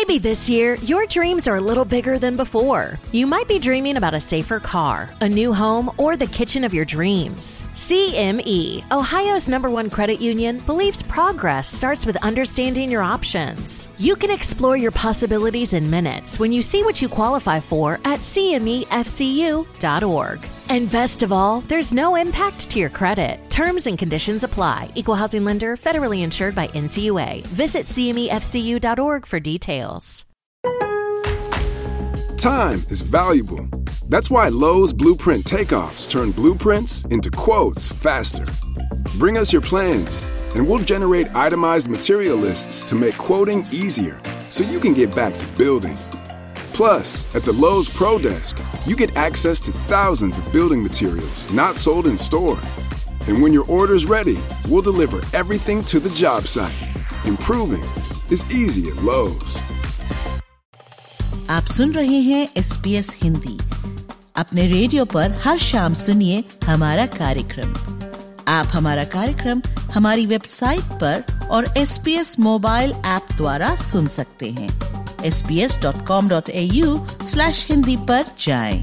Maybe this year, your dreams are a little bigger than before. You might be dreaming about a safer car, a new home, or the kitchen of your dreams. CME, Ohio's #1 credit union, believes progress starts with understanding your options. You can explore your possibilities in minutes when you see what you qualify for at CMEFCU.org. And best of all, there's no impact to your credit. Terms and conditions apply. Equal housing lender, federally insured by NCUA. Visit CMEFCU.org for details. Time is valuable. That's why Lowe's Blueprint Takeoffs turn blueprints into quotes faster. Bring us your plans, and we'll generate itemized material lists to make quoting easier so you can get back to building. Plus, at the Lowe's Pro Desk, you get access to thousands of building materials not sold in store. And when your order's ready, we'll deliver everything to the job site. Improving is easy at Lowe's. आप सुन रहे हैं SBS Hindi. अपने radio पर हर शाम सुनिए हमारा कार्यक्रम। आप हमारा कार्यक्रम हमारी वेबसाइट पर और SBS मोबाइल ऐप द्वारा सुन सकते हैं। sbs.com.au/hindi पर जाएं।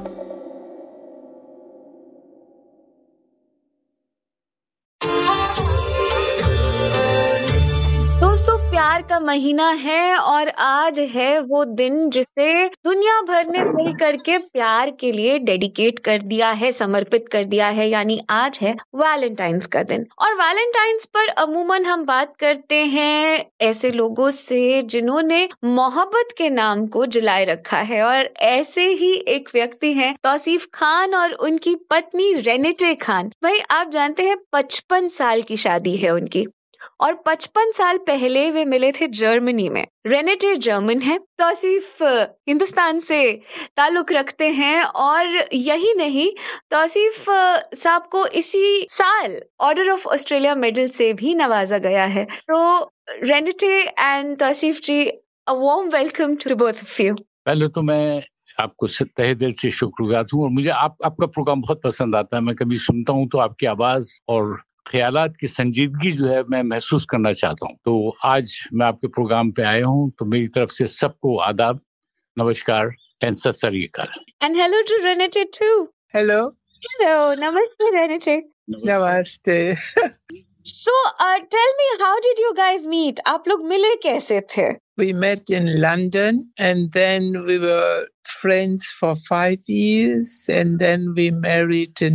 दोस्तों, प्यार का महीना है और आज है वो दिन जिसे दुनिया भर ने मिल करके प्यार के लिए डेडिकेट कर दिया है, समर्पित कर दिया है, यानी आज है वैलेंटाइंस का दिन। और वैलेंटाइंस पर अमूमन हम बात करते हैं ऐसे लोगों से जिन्होंने मोहब्बत के नाम को जलाए रखा है, और ऐसे ही एक व्यक्ति हैं तौसीफ खान और उनकी पत्नी रेनेटे खान। भाई, आप जानते हैं 55 साल की शादी है उनकी, और 55 साल पहले वे मिले थे जर्मनी में। रेनेटे जर्मन है, तौसीफ हिंदुस्तान से ताल्लुक रखते हैं, और यही नहीं, तौसीफ साहब को इसी साल ऑर्डर ऑफ ऑस्ट्रेलिया मेडल से भी नवाजा गया है। तो Renate and Tauseef ji, a warm welcome to both of you. पहले तो मैं आपको तहे दिल से शुक्रगुजार हूँ, और मुझे आपका प्रोग्राम बहुत पसंद आता है। मैं कभी सुनता हूँ तो आपकी आवाज और ख्यालात की संजीदगी जो है मैं महसूस करना चाहता हूँ। तो आज मैं आपके प्रोग्राम पे आया हूँ, तो मेरी तरफ से सबको आदाब, नमस्कार एंड सत श्री अकाल। And hello to Renate too. Hello. Hello, नमस्ते रेनेटे। नमस्ते। So, tell me, how did you guys meet? आप लोग मिले कैसे थे? We met in London, and then we were friends for 5 years, and then we married in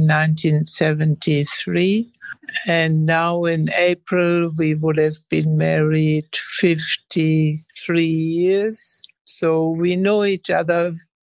1973. And now in April, we would have been married 53 years. So we know each other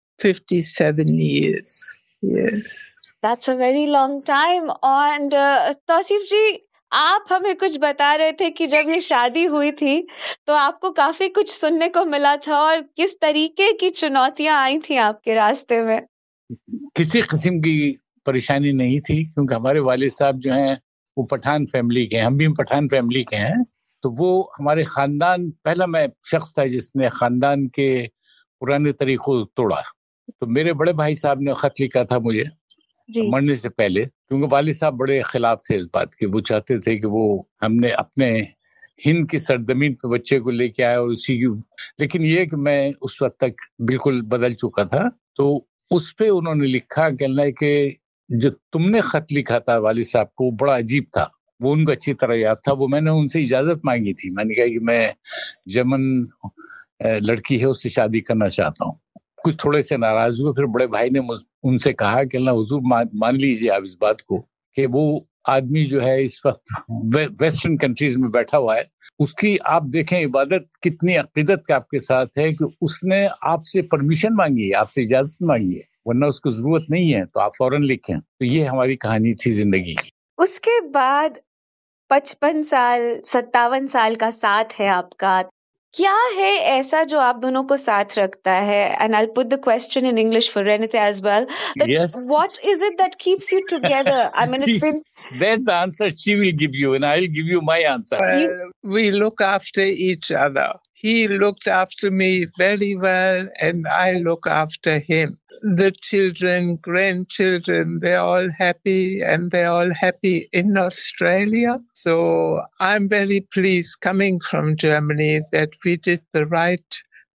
57 years. Yes. That's a very long time. And Tausif जी, आप हमें कुछ बता रहे थे कि जब ये शादी हुई थी तो आपको काफी कुछ सुनने को मिला था, और किस तरीके की चुनौतियां आई थी आपके रास्ते में। किसी किस्म की परेशानी नहीं थी, क्योंकि हमारे वालिद साहब जो हैं वो पठान फैमिली के हैं, हम भी पठान फैमिली के हैं। तो वो हमारे खानदान, पहला मैं शख्स था जिसने खानदान के पुराने तरीकों को तोड़ा। तो मेरे बड़े भाई साहब ने खत लिखा था मुझे मरने से पहले, क्योंकि वालिद साहब बड़े खिलाफ थे इस बात के। वो चाहते थे कि वो हमने अपने हिंद की सरजमीन पे बच्चे को लेके आए, और उसी की, लेकिन ये कि मैं उस वक्त तक बिल्कुल बदल चुका था। तो उस पे उन्होंने लिखा, कहना है कि जो तुमने खत लिखा था वालिद साहब को, बड़ा अजीब था, वो उनको अच्छी तरह याद था। वो मैंने उनसे इजाजत मांगी थी, मैंने कहा कि मैं जर्मन लड़की है उससे शादी करना चाहता हूँ। कुछ थोड़े से नाराज हुए, फिर बड़े भाई ने उनसे कहा कि अल्लाह हुजूर मान लीजिए आप इस बात को कि वो आदमी जो है इस वक्त वेस्टर्न कंट्रीज में बैठा हुआ है, उसकी आप देखें इबादत कितनी अकीदत के आपके साथ है कि उसने आपसे परमिशन मांगी है, आपसे इजाजत मांगी है, वरना उसको जरूरत नहीं है, तो आप फौरन लिखें। तो ये हमारी कहानी थी जिंदगी की। उसके बाद 55 साल 57 साल का साथ है आपका। क्या है ऐसा जो आप दोनों को साथ रखता है? And I'll put the question in English for Renate as well. That Yes. What is it that keeps you together? I mean, it's been... That's the answer she will give you, and I'll give you my answer. We look after each other. He looked after me very well, and I look after him. The children, grandchildren, they're all happy, and they're all happy in Australia. So I'm very pleased coming from Germany that we did the right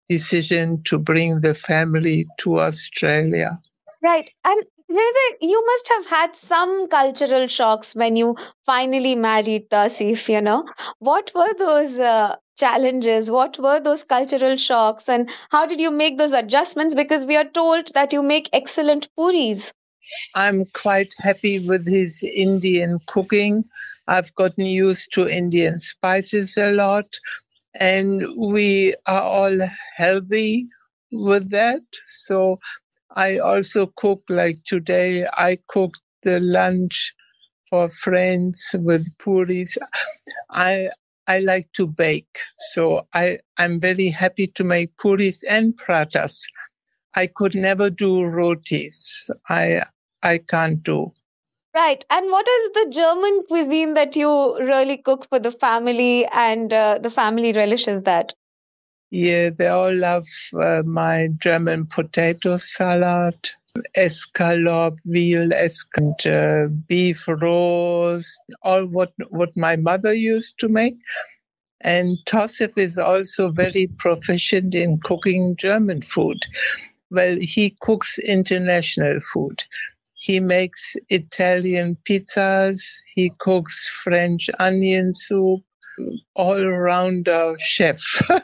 decision to bring the family to Australia. Right. And you must have had some cultural shocks when you finally married Tasif, you know. What were those challenges? What were those cultural shocks? And how did you make those adjustments? Because we are told that you make excellent puris. I'm quite happy with his Indian cooking. I've gotten used to Indian spices a lot, and we are all healthy with that. So I also cook, like today, I cooked the lunch for friends with puris. I like to bake, so I'm very happy to make puris and pratas. I could never do rotis. I can't do. Right. And what is the German cuisine that you really cook for the family and the family relishes that? Yeah, they all love my German potato salad, escalope, veal escalope, beef roast, all what my mother used to make. And Tosif is also very proficient in cooking German food. Well, he cooks international food. He makes Italian pizzas. He cooks French onion soup. All-rounder chef.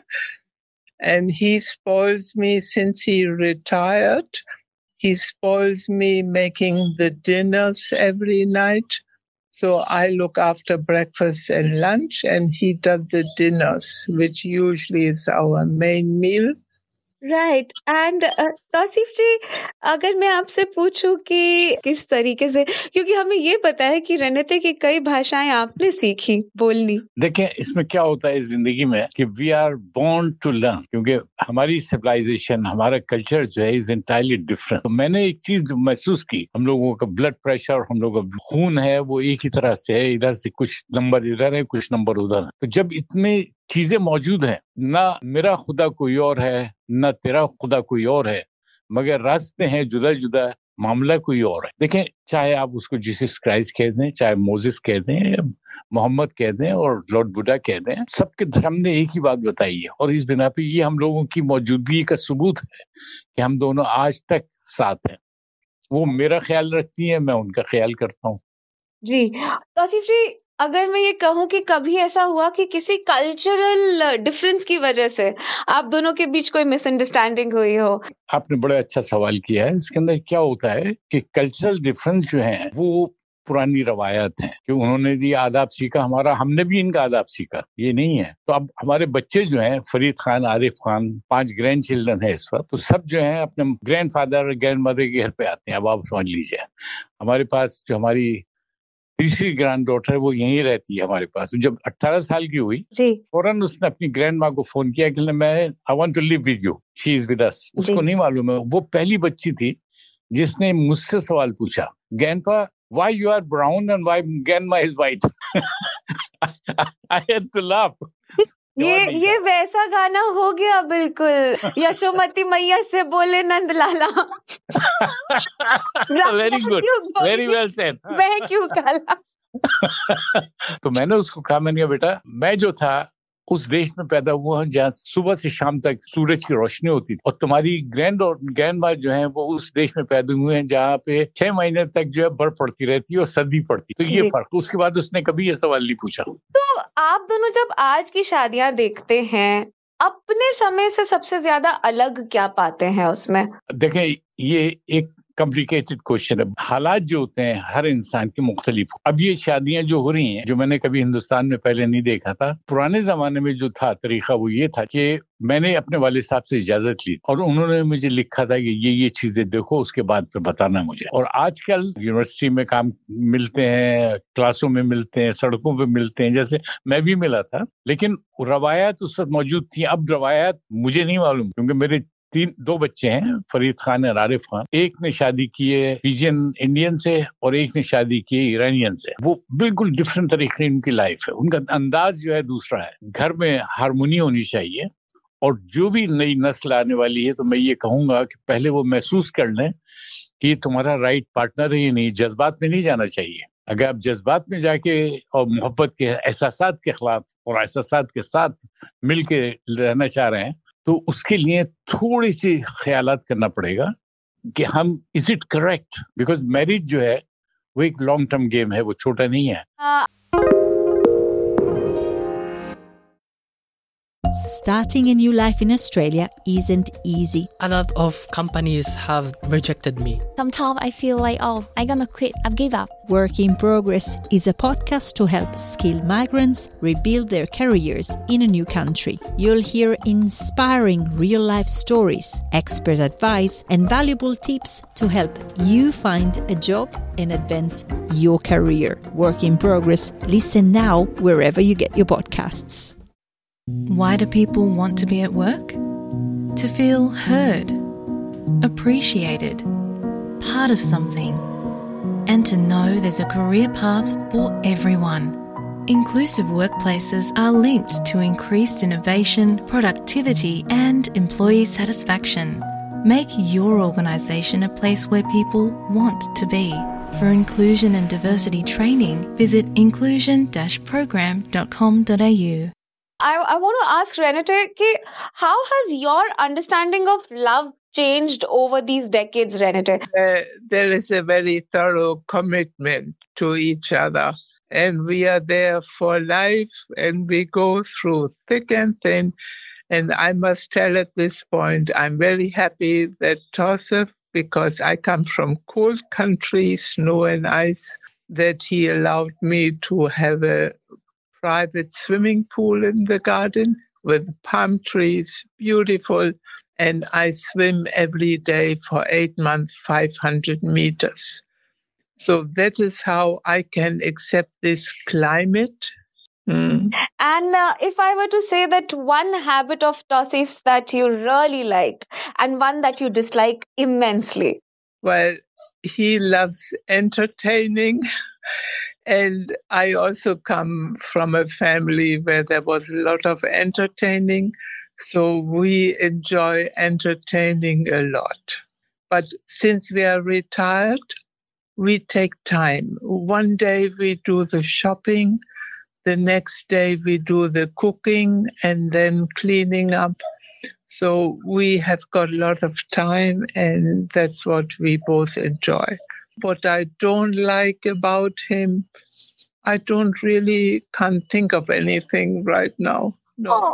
And he spoils me since he retired. He spoils me making the dinners every night. So I look after breakfast and lunch, and he does the dinners, which usually is our main meal. Right and Tauseef ji, अगर मैं आपसे पूछूं कि किस तरीके से, क्योंकि हमें ये पता है कि रेनेते की कई भाषाएं आपने सीखी बोलनी। देखें, इसमें क्या होता है जिंदगी में कि we are born to learn, क्योंकि हमारी सिविलाइजेशन, हमारा कल्चर जो है इज एंटायरली डिफरेंट। तो मैंने एक चीज महसूस की, हम लोगों का ब्लड प्रेशर, हम लोगों का खून है वो एक ही तरह से है, इधर से कुछ नंबर इधर है, कुछ नंबर उधर है। तो जब इतने चीजें मौजूद हैं, ना मेरा खुदा कोई और है, ना तेरा खुदा कोई और है, मगर रास्ते हैं जुदा जुदा, मामला कोई और है। देखें, चाहे आप उसको जीसस क्राइस्ट कह दें, चाहे मोसेस कह दें, मोहम्मद कह दें और लॉर्ड बुद्धा कह दें, सबके धर्म ने एक ही बात बताई है। और इस बिना पे ये हम लोगों की मौजूदगी का सबूत है कि हम दोनों आज तक साथ हैं। वो मेरा ख्याल रखती है, मैं उनका ख्याल करता हूँ। जी तौसीफ जी, अगर मैं ये कहूँ कि कभी ऐसा हुआ कि किसी कल्चरल डिफरेंस की वजह से आप दोनों के बीच कोई मिसअंडरस्टैंडिंग हुई हो? आपने बड़ा अच्छा सवाल किया है। इसके अंदर क्या होता है कि कल्चरल डिफरेंस जो है वो पुरानी रवायत है कि उन्होंने भी आदाब सीखा हमारा, हमने भी इनका आदाब सीखा, ये नहीं है। तो अब हमारे बच्चे जो हैं, फरीद खान, आरिफ खान, 5 ग्रैंड चिल्ड्रन है इस वक्त, तो सब जो है अपने ग्रैंड फादर और ग्रैंड मदर के घर पे आते हैं। अब आप समझ लीजिए, हमारे पास जो हमारी तीसरी ग्रैंड डॉटर है वो यहीं रहती है हमारे पास। जब 18 साल की हुई, फौरन उसने अपनी ग्रैंड माँ को फोन किया कि मैं I want to live with you, she is with us. उसको नहीं मालूम है, वो पहली बच्ची थी जिसने मुझसे सवाल पूछा, grandpa why you are brown and why grandma is white. I had to laugh. ये वैसा गाना हो गया बिल्कुल, यशोमती मैया से बोले Nandlala. Very good, very well said. मैं क्यों काला? तो मैंने उसको कहा, मैंने कहा बेटा, मैं जो था उस देश में पैदा हुआ हूँ जहाँ सुबह से शाम तक सूरज की रोशनी होती थी, और तुम्हारी ग्रैंड और ग्रैंड माँ जो है वो उस देश में पैदा हुए हैं जहाँ पे 6 महीने तक जो है बर्फ पड़ती रहती है और सर्दी पड़ती। तो ये फर्क। उसके बाद उसने कभी ये सवाल नहीं पूछा। तो आप दोनों जब आज की शादियां देखते हैं, अपने समय से सबसे ज्यादा अलग क्या पाते हैं उसमें? देखें, ये एक कॉम्प्लिकेटेड क्वेश्चन है। हालात जो होते हैं हर इंसान के मुख्तलिफ। अब ये शादियां जो हो रही हैं, जो मैंने कभी हिंदुस्तान में पहले नहीं देखा था। पुराने जमाने में जो था तरीका वो ये था कि मैंने अपने वालिद साहब से इजाजत ली और उन्होंने मुझे लिखा था कि ये चीजें देखो, उसके बाद फिर बताना मुझे। और आजकल यूनिवर्सिटी में काम मिलते हैं, क्लासों में मिलते हैं, सड़कों पे मिलते हैं, जैसे मैं भी मिला था, लेकिन रवायत उस वक्त मौजूद थी। अब रवायत मुझे नहीं मालूम, क्योंकि मेरे 2 बच्चे हैं, फरीद खान और आरिफ खान। एक ने शादी की है पिजियन इंडियन से और एक ने शादी की है ईरानियन से। वो बिल्कुल डिफरेंट तरीके उनकी लाइफ है, उनका अंदाज जो है दूसरा है। घर में हारमोनी होनी चाहिए, और जो भी नई नस्ल आने वाली है तो मैं ये कहूंगा कि पहले वो महसूस कर लें कि तुम्हारा राइट पार्टनर है, नहीं जज्बात में नहीं जाना चाहिए। अगर आप जज्बात में जाके और मोहब्बत के एहसासात के खिलाफ और एहसासात के साथ मिल के रहना चाह रहे हैं तो उसके लिए थोड़ी सी ख्यालात करना पड़ेगा कि हम is it correct, because marriage जो है वो एक लॉन्ग टर्म गेम है, वो छोटा नहीं है. Starting a new life in Australia isn't easy. A lot of companies have rejected me. Sometimes I feel like, oh, I'm gonna quit, I've give up. Work in Progress is a podcast to help skilled migrants rebuild their careers in a new country. You'll hear inspiring real-life stories, expert advice, and valuable tips to help you find a job and advance your career. Work in Progress. Listen now wherever you get your podcasts. Why do people want to be at work? To feel heard, appreciated, part of something, and to know there's a career path for everyone. Inclusive workplaces are linked to increased innovation, productivity, and employee satisfaction. Make your organisation a place where people want to be. For inclusion and diversity training, visit inclusion-program.com.au. I want to ask Renate, how has your understanding of love changed over these decades, Renate? There is a very thorough commitment to each other, and we are there for life, and we go through thick and thin. And I must tell at this point, I'm very happy that Tosef, because I come from cold country, snow and ice, that he allowed me to have a private swimming pool in the garden with palm trees, beautiful, and I swim every day for 8 months, 500 meters. So that is how I can accept this climate. And if I were to say that one habit of Tosef's that you really like and one that you dislike immensely. Well, he loves entertaining. And I also come from a family where there was a lot of entertaining. So we enjoy entertaining a lot. But since we are retired, we take time. One day we do the shopping. The next day we do the cooking and then cleaning up. So we have got a lot of time, and that's what we both enjoy. What I don't like about him, I can't think of anything right now. No.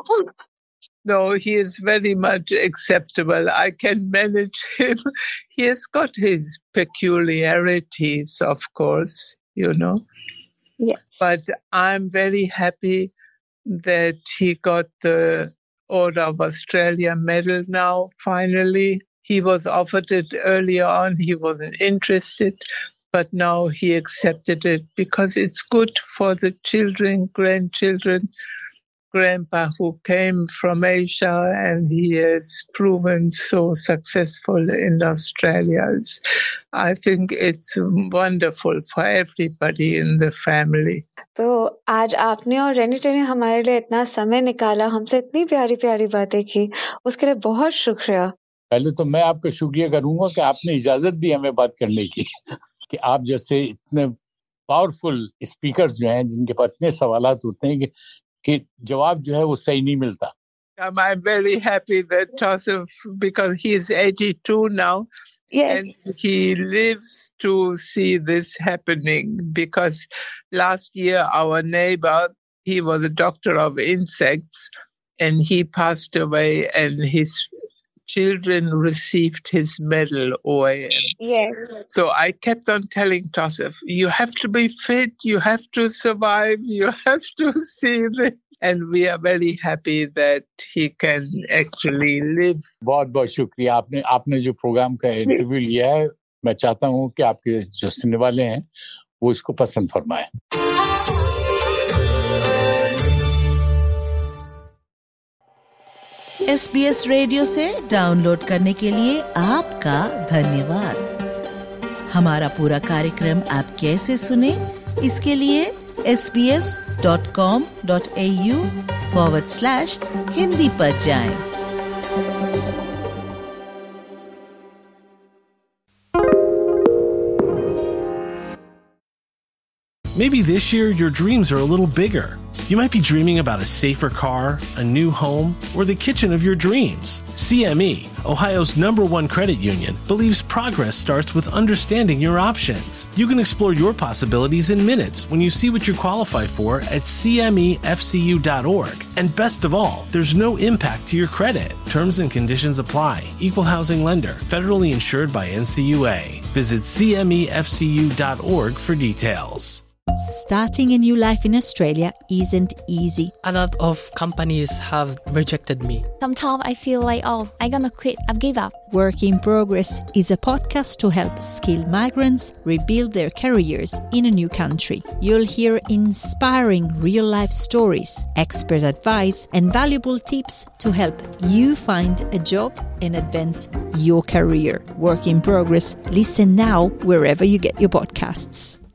No, he is very much acceptable. I can manage him. He has got his peculiarities, of course, you know. Yes. But I'm very happy that he got the Order of Australia medal now, finally. He was offered it earlier on. He wasn't interested, but now he accepted it because it's good for the children, grandchildren. Grandpa who came from Asia, and he has proven so successful in Australia. I think it's wonderful for everybody in the family. तो आज आपने और रेनिटे ने हमारे लिए इतना समय निकाला, हमसे इतनी प्यारी प्यारी बातें की, उसके लिए बहुत शुक्रिया। पहले तो मैं आपका शुक्रिया करूंगा कि आपने इजाजत दी हमें बात करने की, कि आप जैसे इतने पावरफुल स्पीकर्स जो हैं, जिनके पास इतने सवालात होते हैं कि जवाब जो है वो सही नहीं मिलता। I'm very happy that Tosef, because he is 82 now, yes, and he lives to see this happening, because last year our neighbor, he was a doctor of insects, and he passed away, and his children received his medal, OAM. Yes. So I kept on telling Tosef, you have to be fit, you have to survive, you have to see this. And we are very happy that he can actually live. बहुत बहुत शुक्रिया आपने जो programme का interview लिया है। मैं चाहता हूँ कि आपके जो सुनने वाले हैं वो इसको पसंद फरमाएं। SBS रेडियो से डाउनलोड करने के लिए आपका धन्यवाद। हमारा पूरा कार्यक्रम आप कैसे सुने, इसके लिए sbs.com.au/Hindi पर जाएं। Maybe this year your dreams are a little bigger. You might be dreaming about a safer car, a new home, or the kitchen of your dreams. CME, Ohio's #1 credit union, believes progress starts with understanding your options. You can explore your possibilities in minutes when you see what you qualify for at cmefcu.org. And best of all, there's no impact to your credit. Terms and conditions apply. Equal housing lender. Federally insured by NCUA. Visit cmefcu.org for details. Starting a new life in Australia isn't easy. A lot of companies have rejected me. Sometimes I feel like, I'm gonna quit. I've give up. Work in Progress is a podcast to help skilled migrants rebuild their careers in a new country. You'll hear inspiring real-life stories, expert advice, and valuable tips to help you find a job and advance your career. Work in Progress. Listen now wherever you get your podcasts.